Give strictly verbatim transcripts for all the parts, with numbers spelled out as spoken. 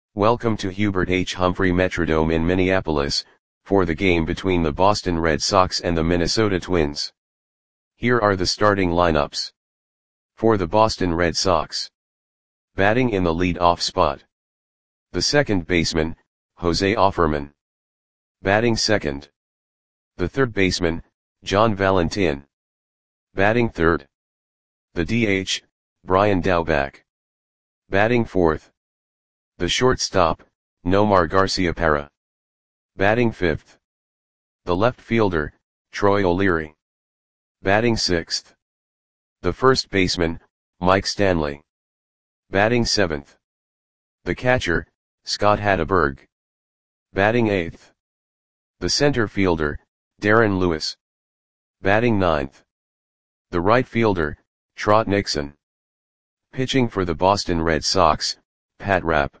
Welcome to Hubert H. Humphrey Metrodome in Minneapolis, for the game between the Boston Red Sox and the Minnesota Twins. Here are the starting lineups. For the Boston Red Sox. Batting in the lead-off spot. The second baseman, Jose Offerman. Batting second. The third baseman, John Valentin. Batting third. The D H, Brian Daubach. Batting fourth. The shortstop, Nomar Garciaparra. Batting fifth. The left fielder, Troy O'Leary. Batting sixth. The first baseman, Mike Stanley. Batting seventh. The catcher, Scott Hatteberg. Batting eighth. The center fielder, Darren Lewis. Batting ninth. The right fielder, Trot Nixon. Pitching for the Boston Red Sox, Pat Rapp.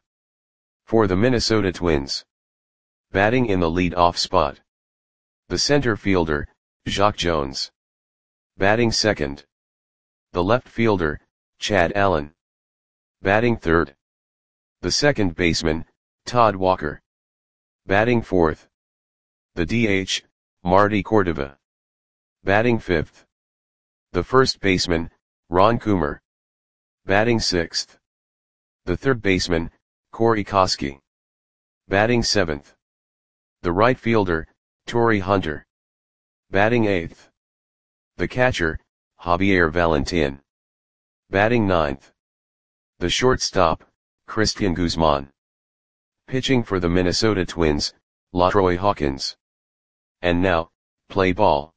For the Minnesota Twins. Batting in the lead-off spot. The center fielder, Jacque Jones. Batting second. The left fielder, Chad Allen. Batting third. The second baseman, Todd Walker. Batting fourth. The D H, Marty Cordova. Batting fifth. The first baseman, Ron Coomer. Batting sixth. The third baseman, Corey Koskie. Batting seventh. The right fielder, Torii Hunter. Batting eighth. The catcher, Javier Valentin. Batting ninth. The shortstop, Christian Guzman. Pitching for the Minnesota Twins, LaTroy Hawkins. And now, play ball.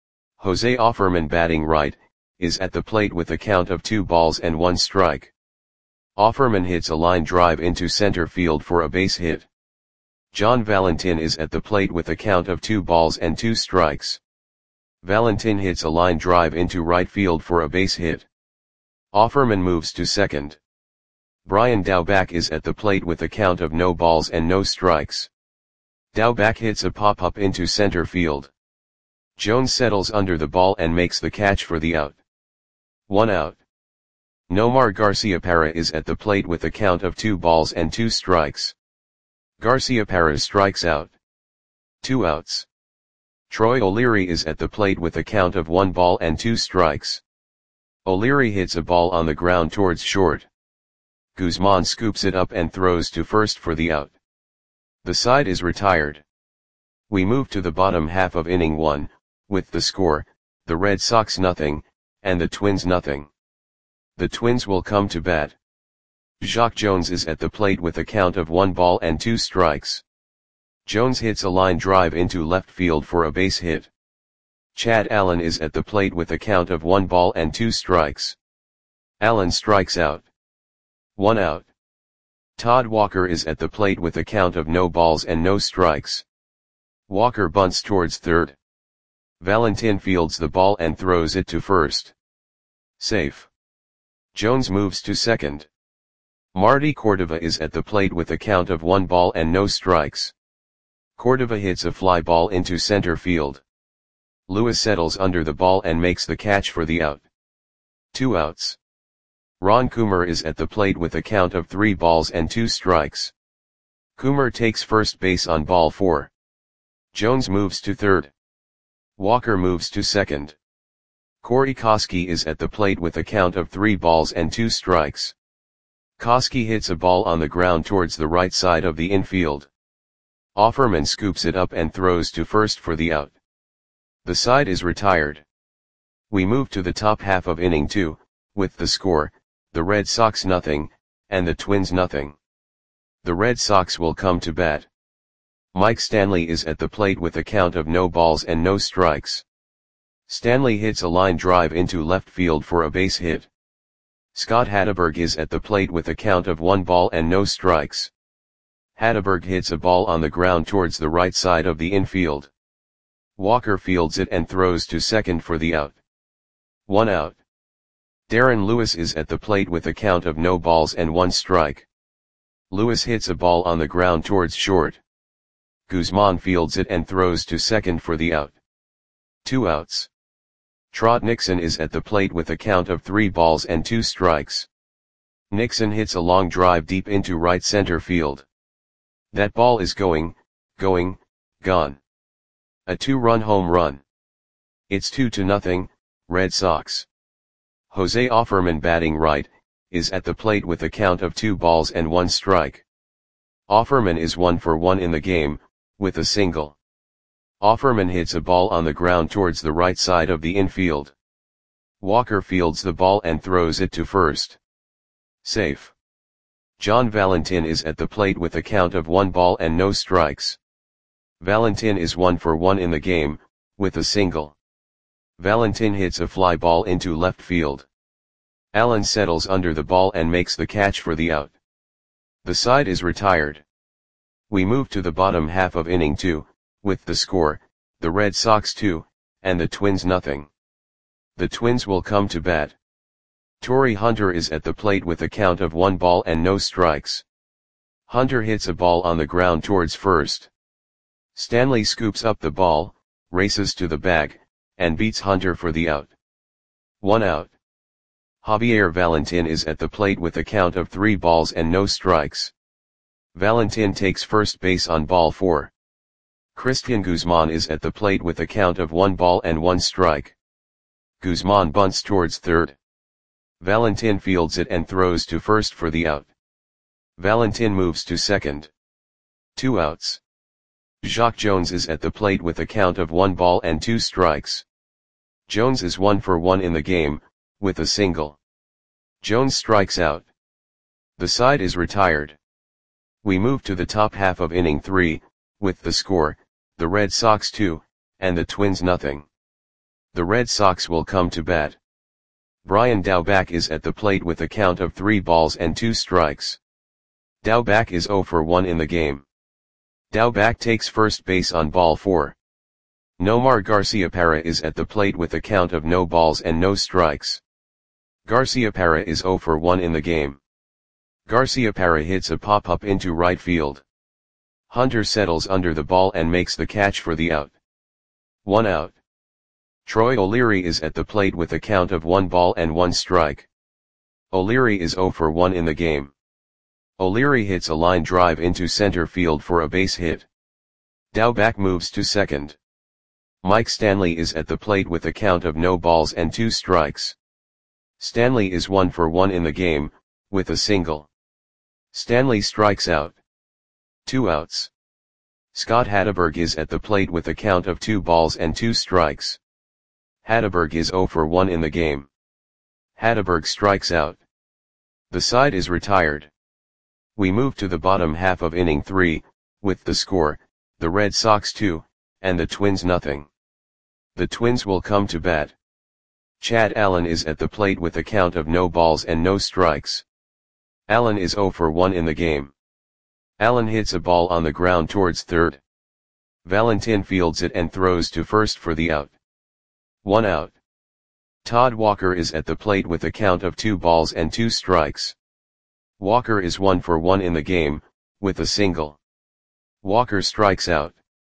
Jose Offerman batting right, is at the plate with a count of two balls and one strike. Offerman hits a line drive into center field for a base hit. John Valentin is at the plate with a count of two balls and two strikes. Valentin hits a line drive into right field for a base hit. Offerman moves to second. Brian Daubach is at the plate with a count of no balls and no strikes. Daubach hits a pop-up into center field. Jones settles under the ball and makes the catch for the out. One out. Nomar Garciaparra is at the plate with a count of two balls and two strikes. Garciaparra strikes out. Two outs. Troy O'Leary is at the plate with a count of one ball and two strikes. O'Leary hits a ball on the ground towards short. Guzman scoops it up and throws to first for the out. The side is retired. We move to the bottom half of inning one, with the score, the Red Sox nothing, and the Twins nothing. The Twins will come to bat. Jacque Jones is at the plate with a count of one ball and two strikes. Jones hits a line drive into left field for a base hit. Chad Allen is at the plate with a count of one ball and two strikes. Allen strikes out. One out. Todd Walker is at the plate with a count of no balls and no strikes. Walker bunts towards third. Valentin fields the ball and throws it to first. Safe. Jones moves to second. Marty Cordova is at the plate with a count of one ball and no strikes. Cordova hits a fly ball into center field. Lewis settles under the ball and makes the catch for the out. Two outs. Ron Coomer is at the plate with a count of three balls and two strikes. Coomer takes first base on ball four. Jones moves to third. Walker moves to second. Corey Koskie is at the plate with a count of three balls and two strikes. Koskie hits a ball on the ground towards the right side of the infield. Offerman scoops it up and throws to first for the out. The side is retired. We move to the top half of inning two, with the score, the Red Sox nothing, and the Twins nothing. The Red Sox will come to bat. Mike Stanley is at the plate with a count of no balls and no strikes. Stanley hits a line drive into left field for a base hit. Scott Hatteberg is at the plate with a count of one ball and no strikes. Hatteberg hits a ball on the ground towards the right side of the infield. Walker fields it and throws to second for the out. One out. Darren Lewis is at the plate with a count of no balls and one strike. Lewis hits a ball on the ground towards short. Guzman fields it and throws to second for the out. Two outs. Trot Nixon is at the plate with a count of three balls and two strikes. Nixon hits a long drive deep into right center field. That ball is going, going, gone. A two-run home run. It's two to nothing, Red Sox. Jose Offerman, batting right, is at the plate with a count of two balls and one strike. Offerman is one for one in the game, with a single. Offerman hits a ball on the ground towards the right side of the infield. Walker fields the ball and throws it to first. Safe. John Valentin is at the plate with a count of one ball and no strikes. Valentin is one for one in the game, with a single. Valentin hits a fly ball into left field. Allen settles under the ball and makes the catch for the out. The side is retired. We move to the bottom half of inning two, with the score, the Red Sox two, and the Twins nothing. The Twins will come to bat. Torrey Hunter is at the plate with a count of one ball and no strikes. Hunter hits a ball on the ground towards first. Stanley scoops up the ball, races to the bag, and beats Hunter for the out. One out. Javier Valentin is at the plate with a count of three balls and no strikes. Valentin takes first base on ball four. Christian Guzman is at the plate with a count of one ball and one strike. Guzman bunts towards third. Valentin fields it and throws to first for the out. Valentin moves to second. Two outs. Jacque Jones is at the plate with a count of one ball and two strikes. Jones is one for one in the game, with a single. Jones strikes out. The side is retired. We move to the top half of inning three, with the score, the Red Sox two, and the Twins nothing. The Red Sox will come to bat. Brian Daubach is at the plate with a count of three balls and two strikes. Daubach is zero for one in the game. Daubach takes first base on ball four. Nomar Garciaparra is at the plate with a count of no balls and no strikes. Garciaparra is zero for one in the game. Garciaparra hits a pop-up into right field. Hunter settles under the ball and makes the catch for the out. One out. Troy O'Leary is at the plate with a count of one ball and one strike. O'Leary is zero for one in the game. O'Leary hits a line drive into center field for a base hit. Daubach moves to second. Mike Stanley is at the plate with a count of no balls and two strikes. Stanley is one for one in the game, with a single. Stanley strikes out. Two outs. Scott Hatteberg is at the plate with a count of two balls and two strikes. Hatteberg is zero for one in the game. Hatteberg strikes out. The side is retired. We move to the bottom half of inning three, with the score, the Red Sox two, and the Twins nothing. The Twins will come to bat. Chad Allen is at the plate with a count of no balls and no strikes. Allen is zero for one in the game. Allen hits a ball on the ground towards third. Valentin fields it and throws to first for the out. One out. Todd Walker is at the plate with a count of two balls and two strikes. Walker is one for one in the game, with a single. Walker strikes out.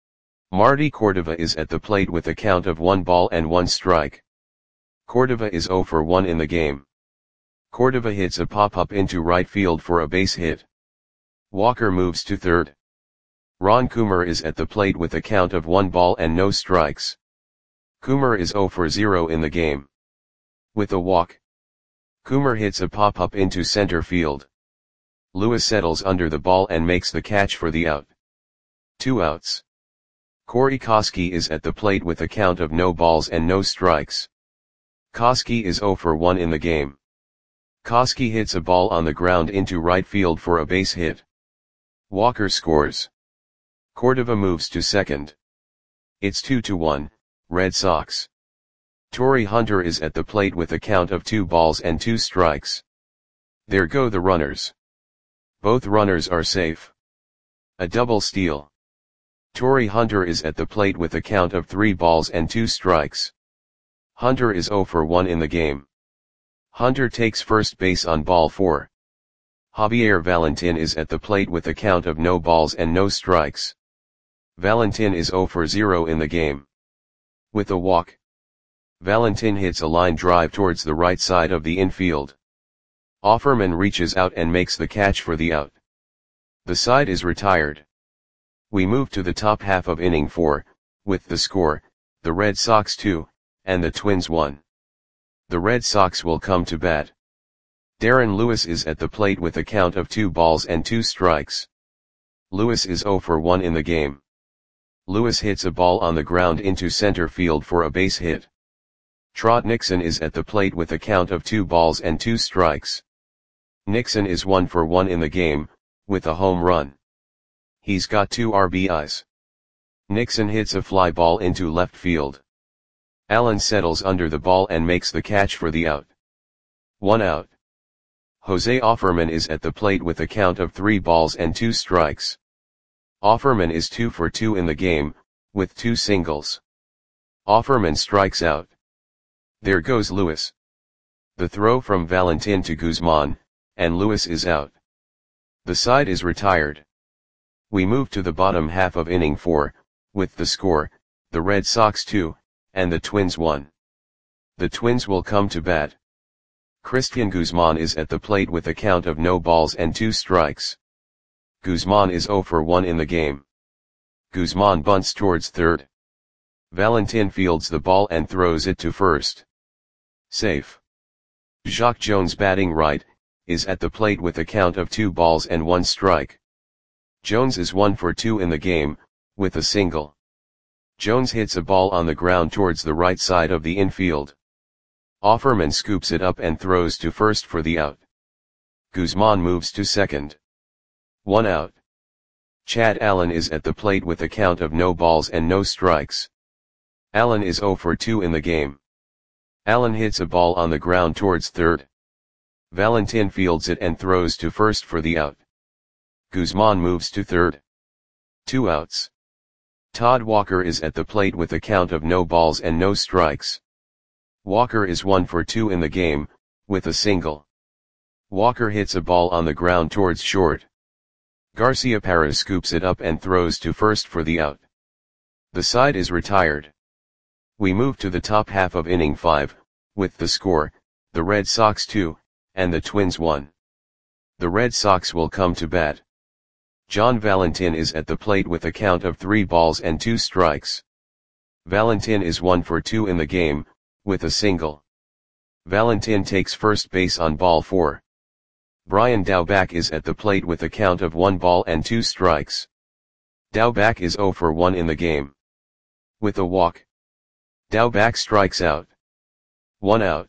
Marty Cordova is at the plate with a count of one ball and one strike. Cordova is zero for one in the game. Cordova hits a pop-up into right field for a base hit. Walker moves to third. Ron Coomer is at the plate with a count of one ball and no strikes. Coomer is zero for zero in the game. With a walk. Coomer hits a pop-up into center field. Lewis settles under the ball and makes the catch for the out. Two outs. Corey Koskie is at the plate with a count of no balls and no strikes. Koskie is zero for one in the game. Koskie hits a ball on the ground into right field for a base hit. Walker scores. Cordova moves to second. It's two to one, Red Sox. Torrey Hunter is at the plate with a count of two balls and two strikes. There go the runners. Both runners are safe. A double steal. Torrey Hunter is at the plate with a count of three balls and two strikes. Hunter is zero for one in the game. Hunter takes first base on ball four. Javier Valentin is at the plate with a count of no balls and no strikes. Valentin is zero for zero in the game. With a walk. Valentin hits a line drive towards the right side of the infield. Offerman reaches out and makes the catch for the out. The side is retired. We move to the top half of inning four, with the score, the Red Sox two, and the Twins one. The Red Sox will come to bat. Darren Lewis is at the plate with a count of two balls and two strikes. Lewis is zero for one in the game. Lewis hits a ball on the ground into center field for a base hit. Trot Nixon is at the plate with a count of two balls and two strikes. Nixon is one for one in the game, with a home run. He's got two R B Is. Nixon hits a fly ball into left field. Allen settles under the ball and makes the catch for the out. One out. Jose Offerman is at the plate with a count of three balls and two strikes. Offerman is two for two in the game, with two singles. Offerman strikes out. There goes Lewis. The throw from Valentin to Guzman, and Lewis is out. The side is retired. We move to the bottom half of inning four, with the score, the Red Sox two, and the Twins one. The Twins will come to bat. Christian Guzman is at the plate with a count of no balls and two strikes. Guzman is zero for one in the game. Guzman bunts towards third. Valentin fields the ball and throws it to first. Safe. Jacque Jones, batting right, is at the plate with a count of two balls and one strike. Jones is one for two in the game, with a single. Jones hits a ball on the ground towards the right side of the infield. Offerman scoops it up and throws to first for the out. Guzman moves to second. One out. Chad Allen is at the plate with a count of no balls and no strikes. Allen is zero for two in the game. Allen hits a ball on the ground towards third. Valentin fields it and throws to first for the out. Guzman moves to third. Two outs. Todd Walker is at the plate with a count of no balls and no strikes. Walker is one for two in the game, with a single. Walker hits a ball on the ground towards short. Garciaparra scoops it up and throws to first for the out. The side is retired. We move to the top half of inning five, with the score, the Red Sox two, and the Twins one. The Red Sox will come to bat. John Valentin is at the plate with a count of three balls and two strikes. Valentin is one for two in the game, with a single. Valentin takes first base on ball four. Brian Daubach is at the plate with a count of one ball and two strikes. Daubach is zero for one in the game. With a walk. Daubach strikes out. One out.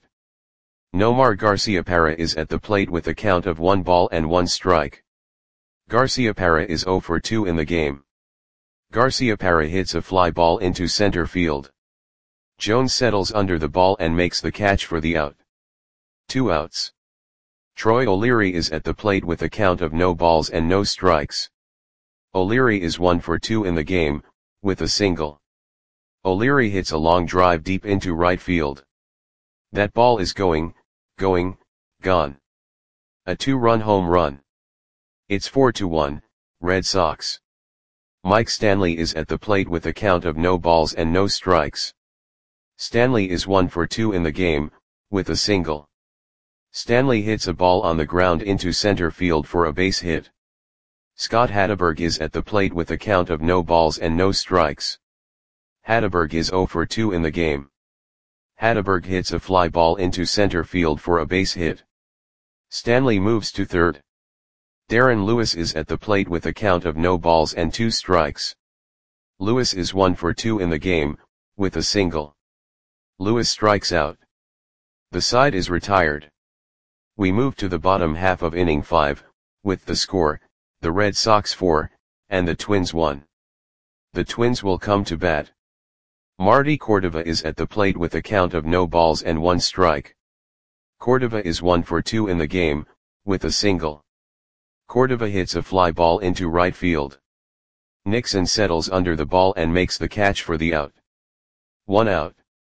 Nomar Garciaparra is at the plate with a count of one ball and one strike. Garciaparra is zero for two in the game. Garciaparra hits a fly ball into center field. Jones settles under the ball and makes the catch for the out. Two outs. Troy O'Leary is at the plate with a count of no balls and no strikes. O'Leary is one for two in the game, with a single. O'Leary hits a long drive deep into right field. That ball is going, going, gone. A two-run home run. It's four to one, Red Sox. Mike Stanley is at the plate with a count of no balls and no strikes. Stanley is one for two in the game, with a single. Stanley hits a ball on the ground into center field for a base hit. Scott Hatteberg is at the plate with a count of no balls and no strikes. Hatteberg is zero for two in the game. Hatteberg hits a fly ball into center field for a base hit. Stanley moves to third. Darren Lewis is at the plate with a count of no balls and two strikes. Lewis is one for two in the game, with a single. Lewis strikes out. The side is retired. We move to the bottom half of inning five, with the score, the Red Sox four, and the Twins one. The Twins will come to bat. Marty Cordova is at the plate with a count of no balls and one strike. Cordova is one for two in the game, with a single. Cordova hits a fly ball into right field. Nixon settles under the ball and makes the catch for the out. One out.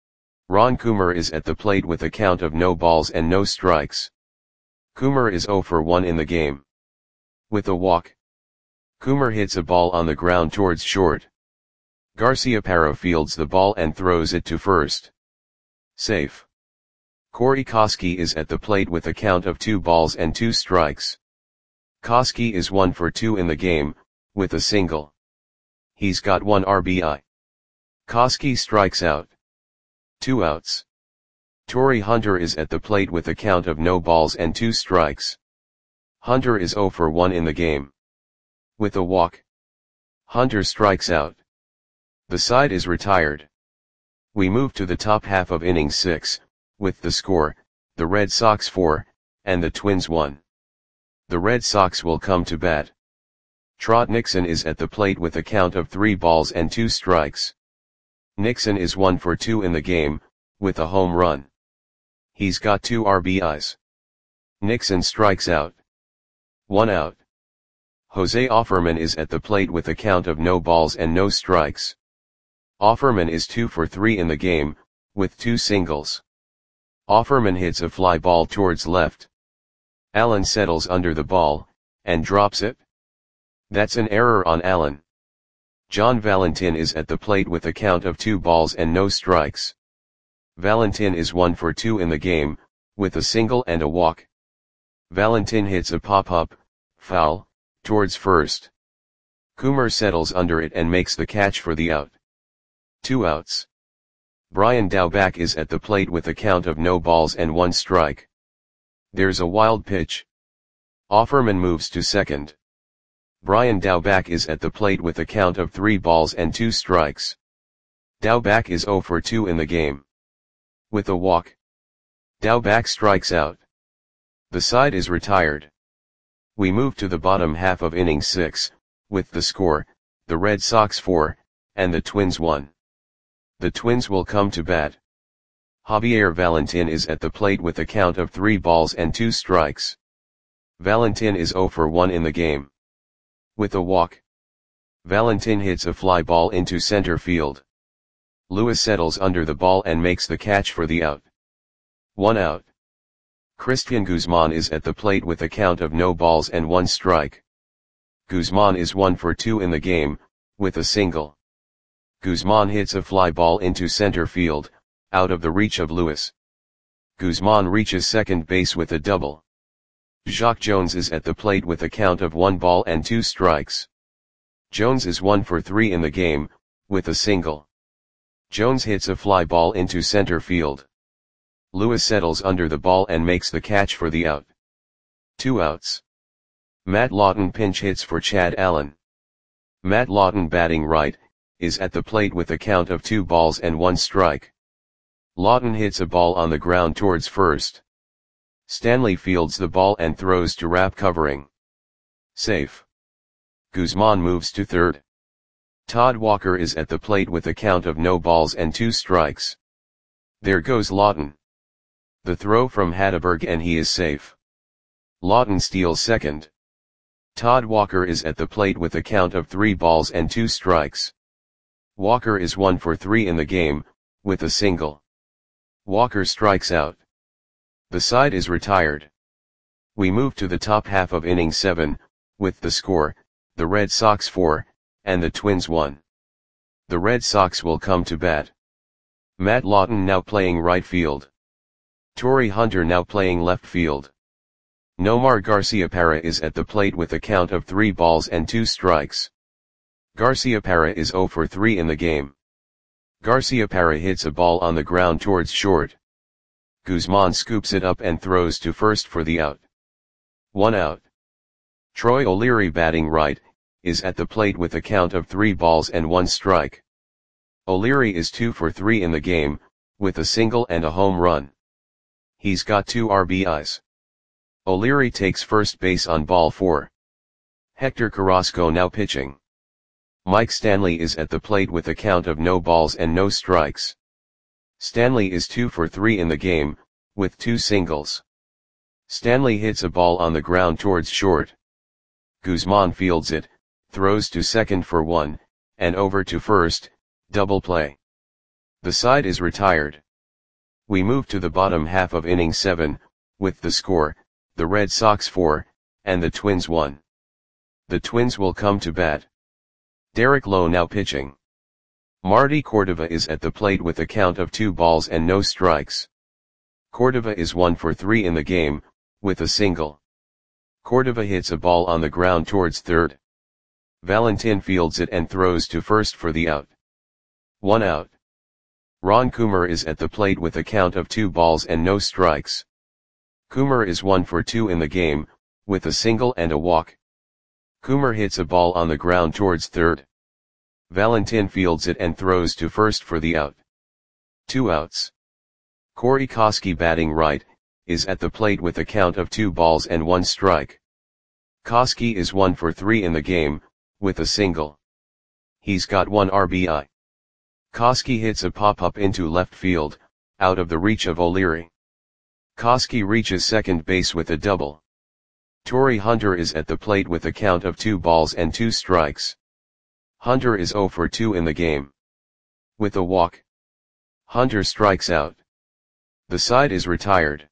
Ron Coomer is at the plate with a count of no balls and no strikes. Coomer is zero for one in the game. With a walk. Coomer hits a ball on the ground towards short. Garciaparra fields the ball and throws it to first. Safe. Corey Koski is at the plate with a count of two balls and two strikes. Koski is one for two in the game, with a single. He's got one R B I. Koski strikes out. Two outs. Torii Hunter is at the plate with a count of no balls and two strikes. Hunter is zero for one in the game. With a walk. Hunter strikes out. The side is retired. We move to the top half of inning six, with the score, the Red Sox four, and the Twins one. The Red Sox will come to bat. Trot Nixon is at the plate with a count of three balls and two strikes. Nixon is one for two in the game, with a home run. He's got two R B Is. Nixon strikes out. One out. Jose Offerman is at the plate with a count of no balls and no strikes. Offerman is two for three in the game, with two singles. Offerman hits a fly ball towards left. Allen settles under the ball, and drops it. That's an error on Allen. John Valentin is at the plate with a count of two balls and no strikes. Valentin is one for two in the game, with a single and a walk. Valentin hits a pop-up, foul, towards first. Coomer settles under it and makes the catch for the out. Two outs. Brian Daubach is at the plate with a count of no balls and one strike. There's a wild pitch. Offerman moves to second. Brian Daubach is at the plate with a count of three balls and two strikes. Daubach is zero for two in the game. With a walk. Daubach strikes out. The side is retired. We move to the bottom half of inning six, with the score, the Red Sox four, and the Twins one. The Twins will come to bat. Javier Valentin is at the plate with a count of three balls and two strikes. Valentin is zero for one in the game. With a walk. Valentin hits a fly ball into center field. Lewis settles under the ball and makes the catch for the out. One out. Christian Guzman is at the plate with a count of no balls and one strike. Guzman is one for two in the game, with a single. Guzman hits a fly ball into center field, out of the reach of Lewis. Guzman reaches second base with a double. Jacque Jones is at the plate with a count of one ball and two strikes. Jones is one for three in the game, with a single. Jones hits a fly ball into center field. Lewis settles under the ball and makes the catch for the out. Two outs. Matt Lawton pinch hits for Chad Allen. Matt Lawton, batting right, is at the plate with a count of two balls and one strike. Lawton hits a ball on the ground towards first. Stanley fields the ball and throws to wrap covering. Safe. Guzman moves to third. Todd Walker is at the plate with a count of no balls and two strikes. There goes Lawton. The throw from Hatteberg and he is safe. Lawton steals second. Todd Walker is at the plate with a count of three balls and two strikes. Walker is one for three in the game, with a single. Walker strikes out. The side is retired. We move to the top half of inning seven, with the score, the Red Sox four, and the Twins one. The Red Sox will come to bat. Matt Lawton now playing right field. Torii Hunter now playing left field. Nomar Garciaparra is at the plate with a count of three balls and two strikes. Garciaparra is zero for three in the game. Garciaparra hits a ball on the ground towards short. Guzman scoops it up and throws to first for the out. One out. Troy O'Leary, batting right, is at the plate with a count of three balls and one strike. O'Leary is two for three in the game, with a single and a home run. He's got two R B Is. O'Leary takes first base on ball four. Hector Carrasco now pitching. Mike Stanley is at the plate with a count of no balls and no strikes. Stanley is two for three in the game, with two singles. Stanley hits a ball on the ground towards short. Guzman fields it, throws to second for one, and over to first, double play. The side is retired. We move to the bottom half of inning seven, with the score, the Red Sox four, and the Twins one. The Twins will come to bat. Derek Lowe now pitching. Marty Cordova is at the plate with a count of two balls and no strikes. Cordova is one for three in the game, with a single. Cordova hits a ball on the ground towards third. Valentin fields it and throws to first for the out. One out. Ron Kumar is at the plate with a count of two balls and no strikes. Kumar is one for two in the game, with a single and a walk. Kumar hits a ball on the ground towards third. Valentin fields it and throws to first for the out. Two outs. Corey Koski, batting right, is at the plate with a count of two balls and one strike. Koski is one for three in the game, with a single. He's got one R B I. Koski hits a pop-up into left field, out of the reach of O'Leary. Koski reaches second base with a double. Torrey Hunter is at the plate with a count of two balls and two strikes. Hunter is zero for two in the game. With a walk. Hunter strikes out. The side is retired.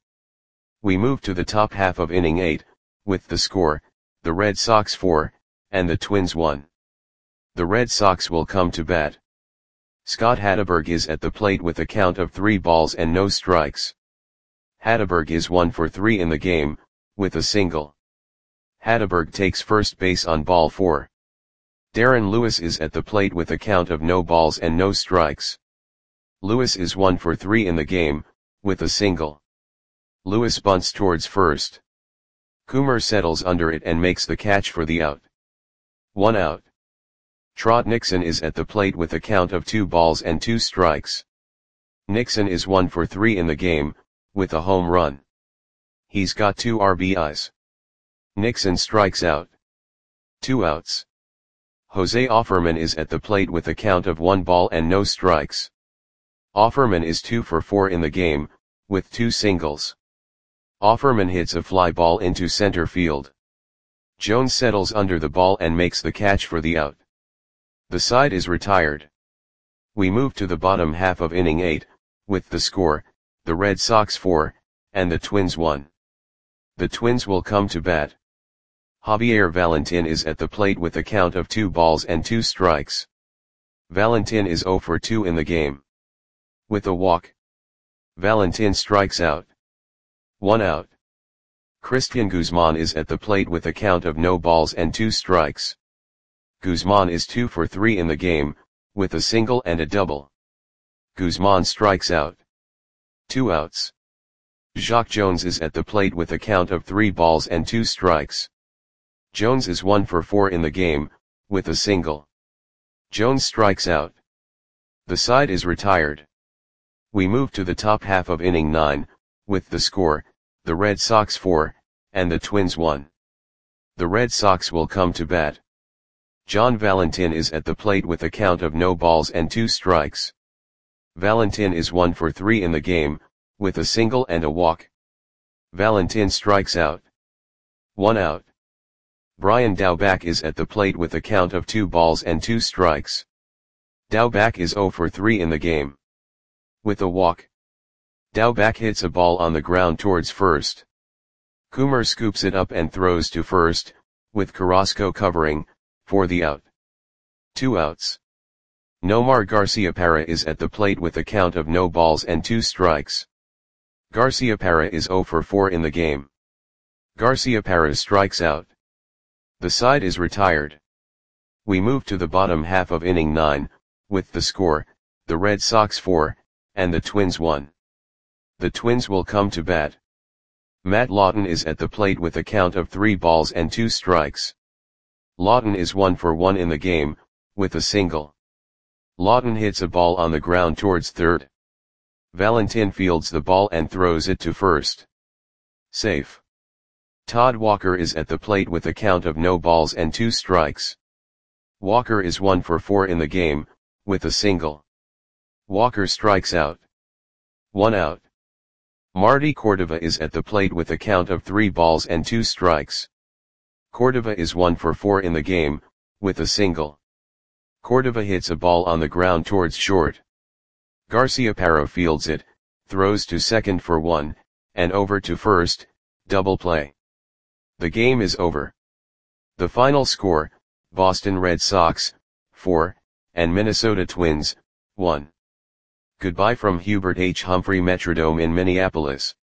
We move to the top half of inning eight, with the score, the Red Sox four, and the Twins one. The Red Sox will come to bat. Scott Hatteberg is at the plate with a count of three balls and no strikes. Hatteberg is one for three in the game, with a single. Hatteberg takes first base on ball four. Darren Lewis is at the plate with a count of no balls and no strikes. Lewis is one for three in the game, with a single. Lewis bunts towards first. Kumar settles under it and makes the catch for the out. One out. Trot Nixon is at the plate with a count of two balls and two strikes. Nixon is one for three in the game, with a home run. He's got two R B Is. Nixon strikes out. Two outs. Jose Offerman is at the plate with a count of one ball and no strikes. Offerman is two for four in the game, with two singles. Offerman hits a fly ball into center field. Jones settles under the ball and makes the catch for the out. The side is retired. We move to the bottom half of inning eight, with the score, the Red Sox four, and the Twins one. The Twins will come to bat. Javier Valentin is at the plate with a count of two balls and two strikes. Valentin is zero for two in the game. With a walk. Valentin strikes out. One out. Christian Guzman is at the plate with a count of no balls and two strikes. Guzman is two for three in the game, with a single and a double. Guzman strikes out. Two outs. Jacque Jones is at the plate with a count of three balls and two strikes. Jones is one for four in the game, with a single. Jones strikes out. The side is retired. We move to the top half of inning nine, with the score, the Red Sox four, and the Twins one. The Red Sox will come to bat. John Valentin is at the plate with a count of no balls and two strikes. Valentin is one for three in the game, with a single and a walk. Valentin strikes out. One out. Brian Daubach is at the plate with a count of two balls and two strikes. Daubach is zero for three in the game. With a walk. Daubach hits a ball on the ground towards first. Kumar scoops it up and throws to first, with Carrasco covering, for the out. Two outs. Nomar Garciaparra is at the plate with a count of no balls and two strikes. Garciaparra is zero for four in the game. Garciaparra strikes out. The side is retired. We move to the bottom half of inning nine, with the score, the Red Sox four, and the Twins one. The Twins will come to bat. Matt Lawton is at the plate with a count of three balls and two strikes. Lawton is one for one in the game, with a single. Lawton hits a ball on the ground towards third. Valentin fields the ball and throws it to first. Safe. Todd Walker is at the plate with a count of no balls and two strikes. Walker is one for four in the game, with a single. Walker strikes out. One out. Marty Cordova is at the plate with a count of three balls and two strikes. Cordova is one for four in the game, with a single. Cordova hits a ball on the ground towards short. Garciaparra fields it, throws to second for one, and over to first, double play. The game is over. The final score, Boston Red Sox, four, and Minnesota Twins, one. Goodbye from Hubert H. Humphrey Metrodome in Minneapolis.